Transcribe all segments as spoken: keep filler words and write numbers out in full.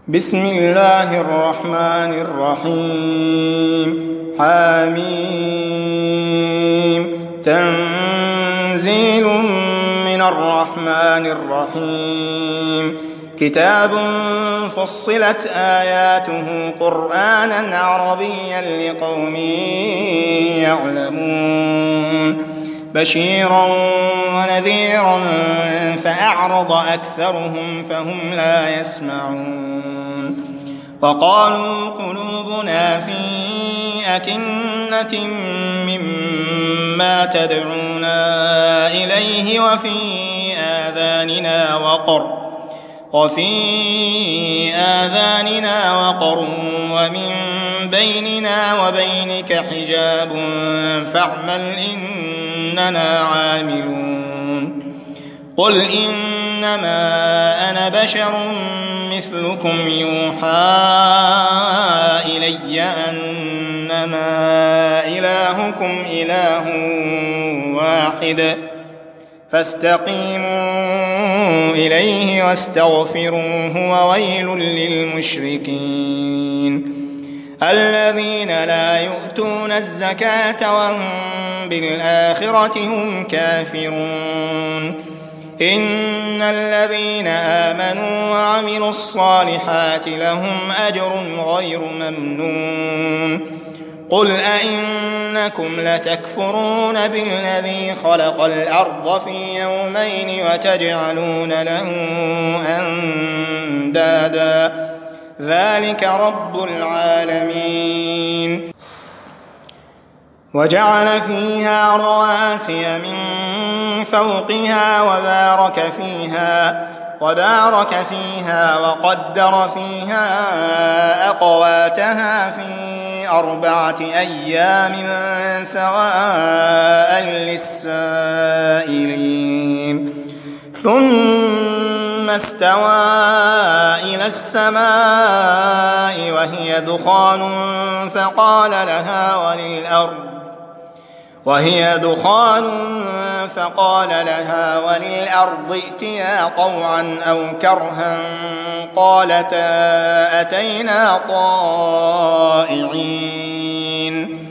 بسم الله الرحمن الرحيم. حميم. تنزيل من الرحمن الرحيم. كتاب فصلت آياته قرآنا عربيا لقوم يعلمون بشيرا ونذيرا فأعرض أكثرهم فهم لا يسمعون. وقالوا قلوبنا في أكنة مما تدعونا إليه وفي آذاننا وقر وفي آذاننا وقر ومن بيننا وبينك حجاب فاعمل إننا عاملون. قل إنما أنا بشر مثلكم يوحى إلي أنما إلهكم إله واحد فاستقيموا إليه واستغفروه وويل للمشركين الذين لا يؤتون الزكاة وهم بالآخرة هم كافرون. إن الذين آمنوا وعملوا الصالحات لهم أجر غير ممنون. قل أئنكم لتكفرون بالذي خلق الأرض في يومين وتجعلون له أندادا ذلك رب العالمين. وجعل فيها رواسي من فوقها وبارك فيها وبارك فيها وقدر فيها أقواتها في أربعة أيام سواء للسائلين. ثم استوى إلى السماء وهي دخان فقال لها وللأرض وهي دخان فقال لها وللأرض ائتيا طوعا أو كرها قالتا أتينا طائعين.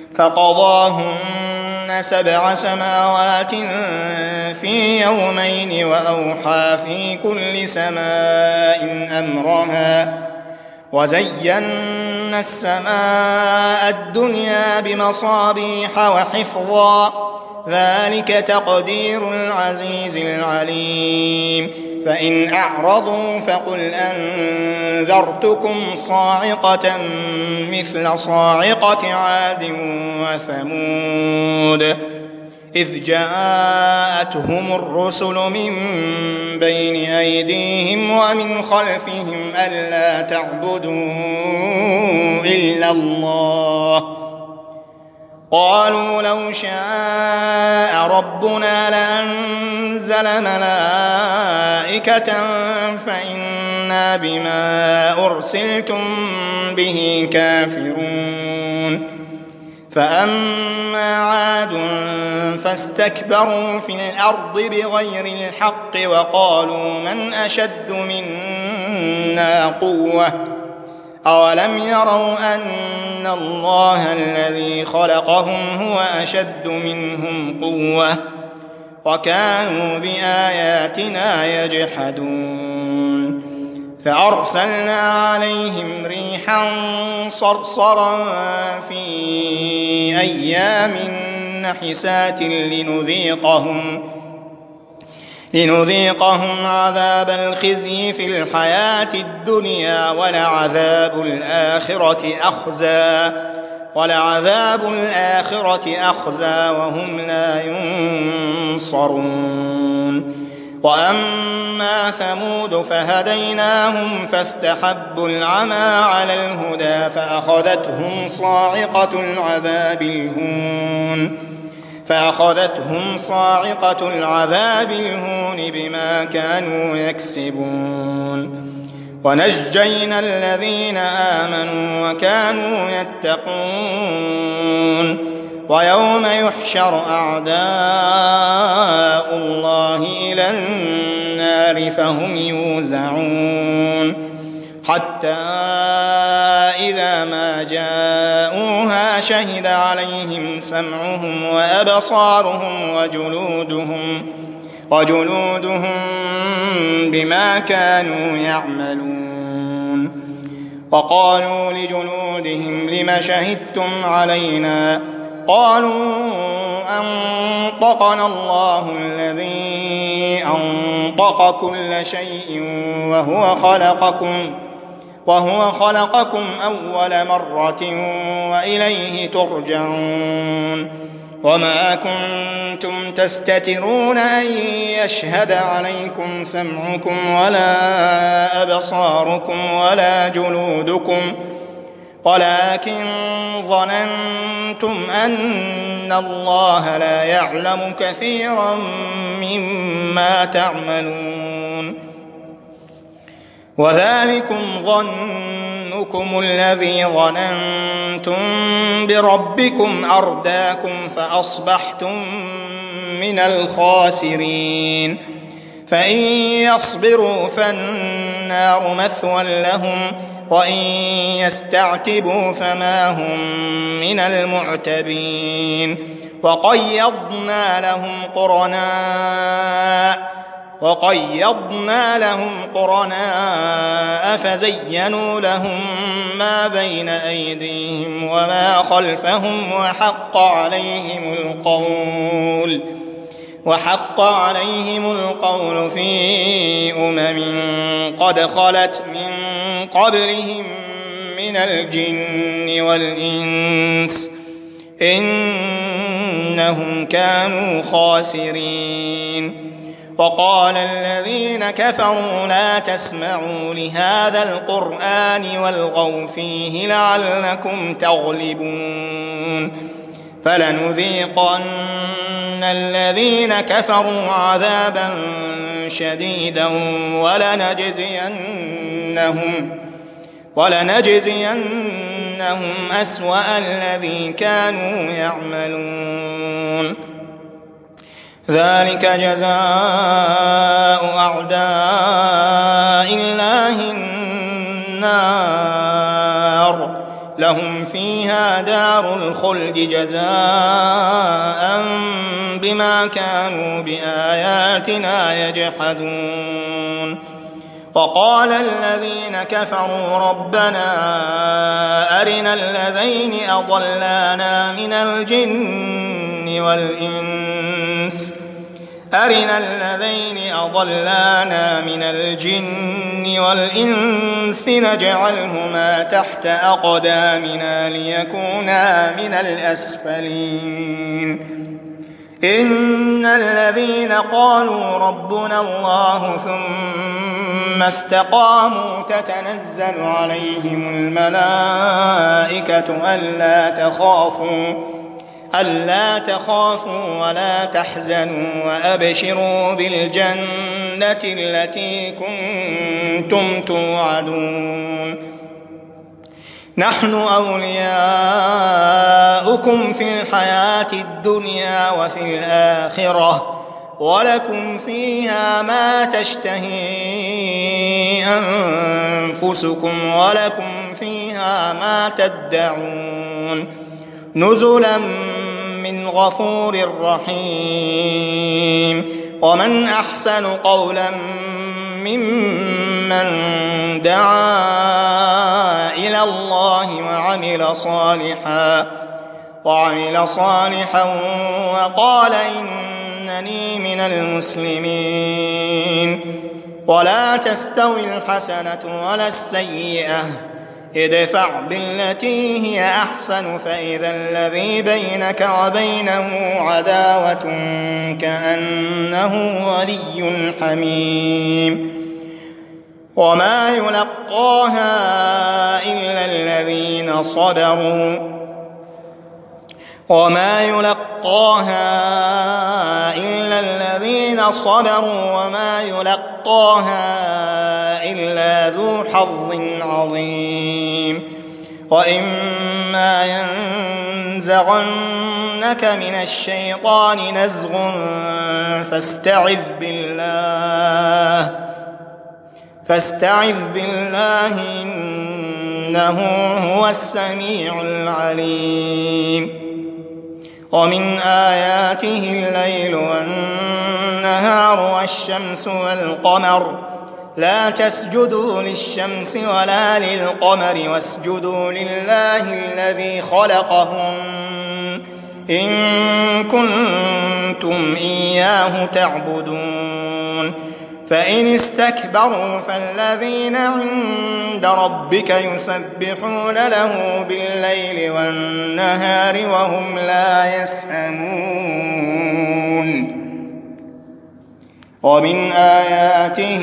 فقضاهن سبع سماوات في يومين وأوحى في كل سماء أمرها وزينا السماء الدنيا بمصابيح وحفظا ذلك تقدير العزيز العليم. فإن أعرضوا فقل أنذرتكم صاعقة مثل صاعقة عاد وثمود إذ جاءتهم الرسل من بين أيديهم ومن خلفهم ألا تعبدوا إلا الله قالوا لو شاء ربنا لأنزل ملائكة فإنا بما أرسلتم به كافرون. فأما عاد فاستكبروا في الأرض بغير الحق وقالوا من أشد منا قوة أولم يروا أن الله الذي خلقهم هو أشد منهم قوة وكانوا بآياتنا يجحدون. فأرسلنا عليهم ريحا صرصرا في أيام نحسات لنذيقهم لنذيقهم عذاب الخزي في الحياة الدنيا ولعذاب الآخرة أخزى ولعذاب الآخرة أخزى وهم لا ينصرون. وأما ثمود فهديناهم فاستحبوا العمى على الهدى فأخذتهم صاعقة العذاب الهون فأخذتهم صاعقة العذاب الهون بما كانوا يكسبون. ونجينا الذين آمنوا وكانوا يتقون. ويوم يحشر أعداء الله إلى النار فهم يوزعون حتى إذا ما جاءوها شهد عليهم سمعهم وأبصارهم وجلودهم وجلودهم بما كانوا يعملون. وقالوا لجلودهم لم شهدتم علينا؟ قالوا أنطقنا الله الذي أنطق كل شيء وهو خلقكم وهو خلقكم أول مرة وإليه ترجعون. وما كنتم تستترون أن يشهد عليكم سمعكم ولا أبصاركم ولا جلودكم ولكن ظننتم أن الله لا يعلم كثيرا مما تعملون. وذلكم ظنكم الذي ظننتم بربكم أرداكم فأصبحتم من الخاسرين. فإن يصبروا فالنار مثوى لهم وإن يستعتبوا فما هم من المعتبين. وقيضنا لهم قرناء وقيضنا لهم قرناء فزينوا لهم ما بين أيديهم وما خلفهم وحق عليهم القول وحق عليهم القول في أمم قد خلت من قبلهم من الجن والإنس إنهم كانوا خاسرين. وقال الذين كفروا لا تسمعوا لهذا القرآن والغوا فيه لعلكم تغلبون. فلنذيقن الذين كفروا عذابا شديدا ولنجزينهم ولنجزينهم أسوأ الذي كانوا يعملون. ذلك جزاء أعداء الله النار لهم فيها دار الخلد جزاء بما كانوا بآياتنا يجحدون. وقال الذين كفروا ربنا أرنا الذين أضلانا من الجن والإنس أرنا الذين أضلانا من الجن والإنس نجعلهما تحت أقدامنا ليكونا من الأسفلين. إن الذين قالوا ربنا الله ثم استقاموا تتنزل عليهم الملائكة ألا تخافوا ألا تخافوا ولا تحزنوا وأبشروا بالجنة التي كنتم توعدون. نحن أولياؤكم في الحياة الدنيا وفي الآخرة ولكم فيها ما تشتهي أنفسكم ولكم فيها ما تدعون نزلا من غفور رحيم. ومن أحسن قولا ممن دعا إلى الله وعمل صالحا وعمل صالحا وقال إنني من المسلمين. ولا تستوي الحسنة ولا السيئة ادفع بالتي هي أحسن فإذا الذي بينك وبينه عداوة كأنه ولي حميم. وما يلقاها إلا الذين صبروا وما يلقاها إلا الذين صبروا وما يلقاها إلا ذو حظ عظيم. وإما ينزغنك من الشيطان نزغ فاستعذ بالله فاستعذ بالله إنه هو السميع العليم ومن آياته الليل والنهار والشمس والقمر لا تسجدوا للشمس ولا للقمر واسجدوا لله الذي خلقهم إن كنتم إياه تعبدون فإن استكبروا فالذين عند ربك يسبحون له بالليل والنهار وهم لا يسأمون ومن آياته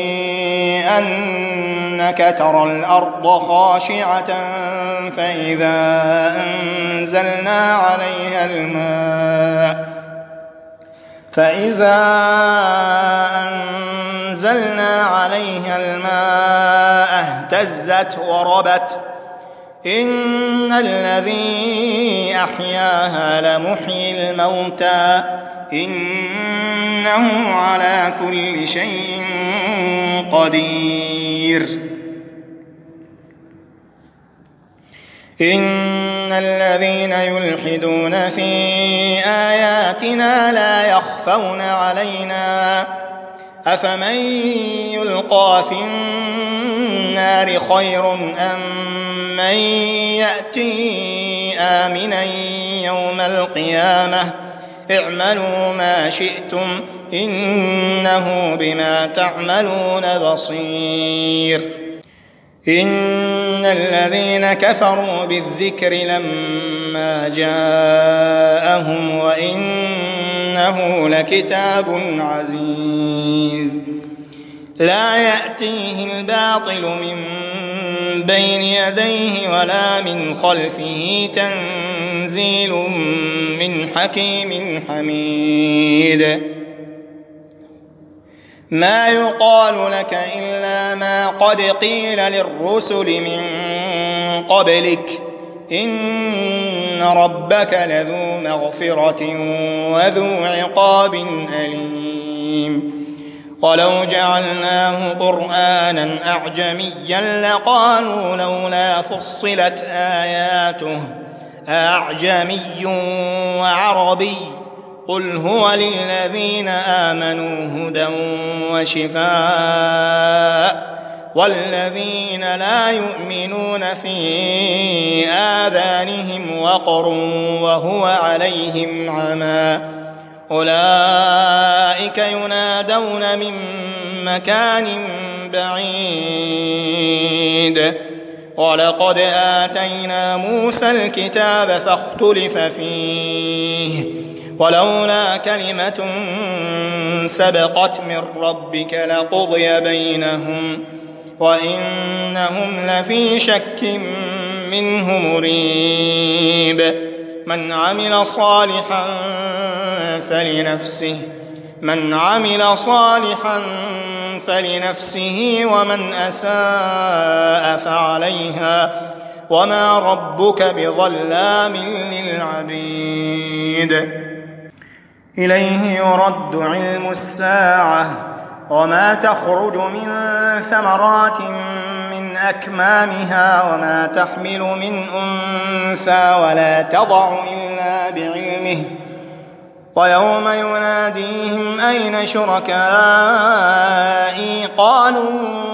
أنك ترى الأرض خاشعة فإذا أنزلنا عليها الماء فإذا أنزلنا عليها الماء اهتزت وربت إن الذي أحياها لمحيي الموتى إنه على كل شيء قدير إن الذين يلحدون في آياتنا لا يخفون علينا أفمن يلقى في النار خير أم من يأتي آمنا يوم القيامة اعملوا ما شئتم إنه بما تعملون بصير إن الذين كفروا بالذكر لما جاءهم وإنه لكتاب عزيز لا يأتيه الباطل من بين يديه ولا من خلفه تنزيل من حكيم حميد ما يقال لك إلا ما قد قيل للرسل من قبلك إن ربك لذو مغفرة وذو عقاب أليم ولو جعلناه قرآنا أعجميا لقالوا لولا فصلت آياته أعجمي وعربي قل هو للذين آمنوا هدى وشفاء والذين لا يؤمنون في آذانهم وقر وهو عليهم عمى أولئك ينادون من مكان بعيد ولقد آتينا موسى الكتاب فاختلف فيه ولولا كلمة سبقت من ربك لقضي بينهم وإنهم لفي شك منه مريب من عمل صالحا فلنفسه من عمل صالحا فلنفسه ومن أساء فعليها وما ربك بظلام للعبيد إليه يرد علم الساعة وما تخرج من ثمرات من أكمامها وما تحمل من أنثى ولا تضع إلا بعلمه ويوم يناديهم أين شركائي قالوا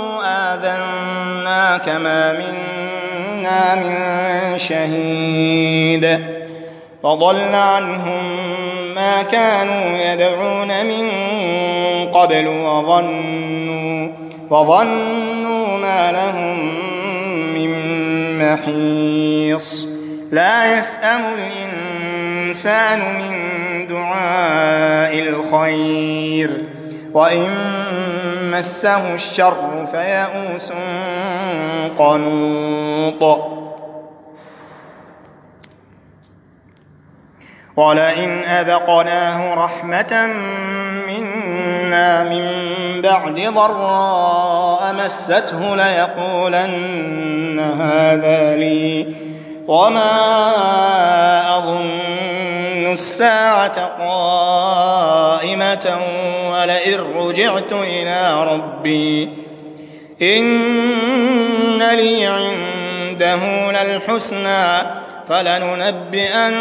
آذناك ما منا من شهيد فضل عنهم ما كانوا يدعون من قبل وظنوا, وظنوا ما لهم من محيص لا يسأم الإنسان من دعاء الخير وإن مسه الشر فيئوس قنوط ولئن أذقناه رحمة منا من بعد ضراء مسته ليقولن هذا لي وما أظن الساعة قائمة ولئن رجعت إلى ربي إن لي عنده للحسنى فلننبئن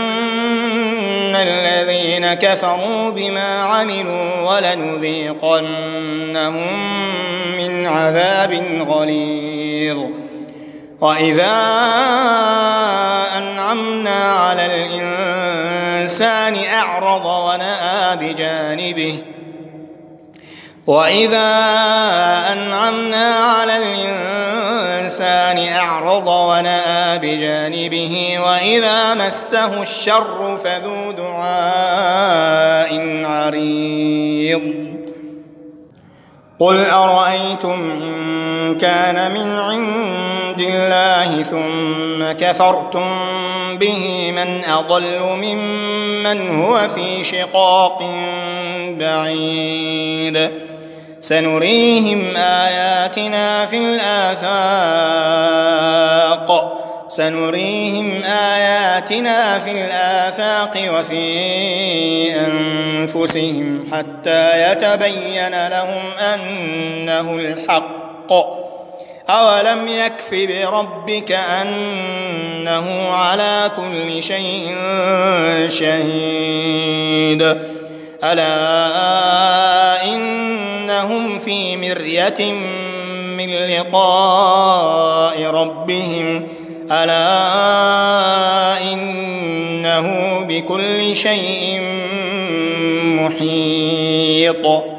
الذين كفروا بما عملوا ولنذيقنهم من عذاب غليظ وإذا أنعمنا على الإنسان أعرض ونأى بجانبه وإذا أنعمنا على الإنسان أعرض ونأى بجانبه وإذا مسه الشر فذو دعاء عريض قل أرأيتم إن كان من عند الله ثم كفرتم به من أضل ممن هو في شقاق بعيد سنريهم آياتنا في الآفاق سنريهم آياتنا في الآفاق وفي أنفسهم حتى يتبين لهم أنه الحق أولم يكف بربك أنه على كل شيء شهيد ألا إنهم في مرية من لقاء ربهم ألا إنه بكل شيء محيط